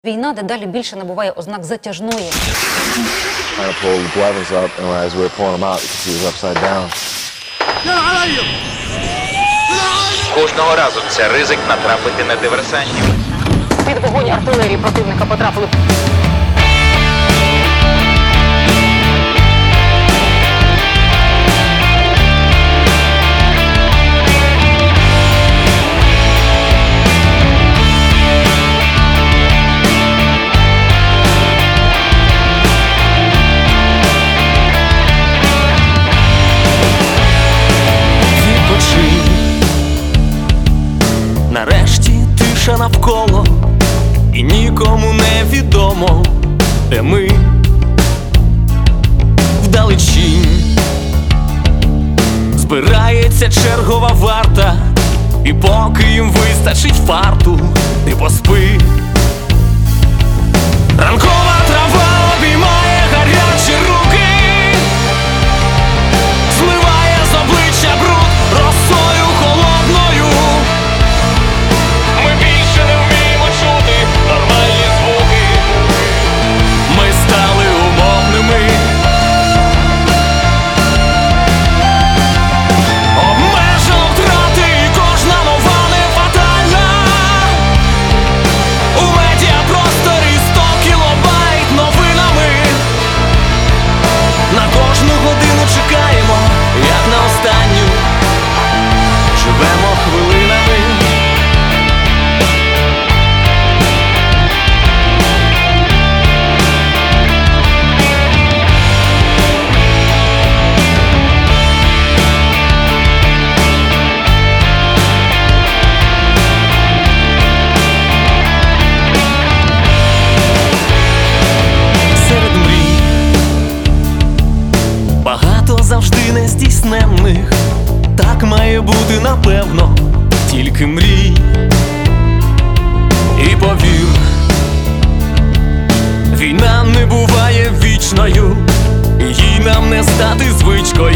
Війна дедалі більше набуває ознак затяжної. Кожного разу це ризик натрапити на диверсантів. Під вогонь артилерії противника потрапили. Нарешті тиша навколо, і нікому не відомо, де ми вдалечінь. Збирається чергова варта, і поки їм вистачить фарту, ти поспи. Ранкова трава обіймає гарячі руки, змиває з обличчя бруд росою холодною. Ми більше не вміємо чути нормальні звуки. Ми стали умовними. Обмежено втрати, і кожна нова не фатальна. У медіапросторі 100 кілобайт новинами. На кожну годину чекаємо, як на останню. Живемо хвилинами. Серед мрій багато завжди нездійсненних. Так має бути, напевно, тільки мрій. І повір, війна не буває вічною, їй нам не стати звичкою.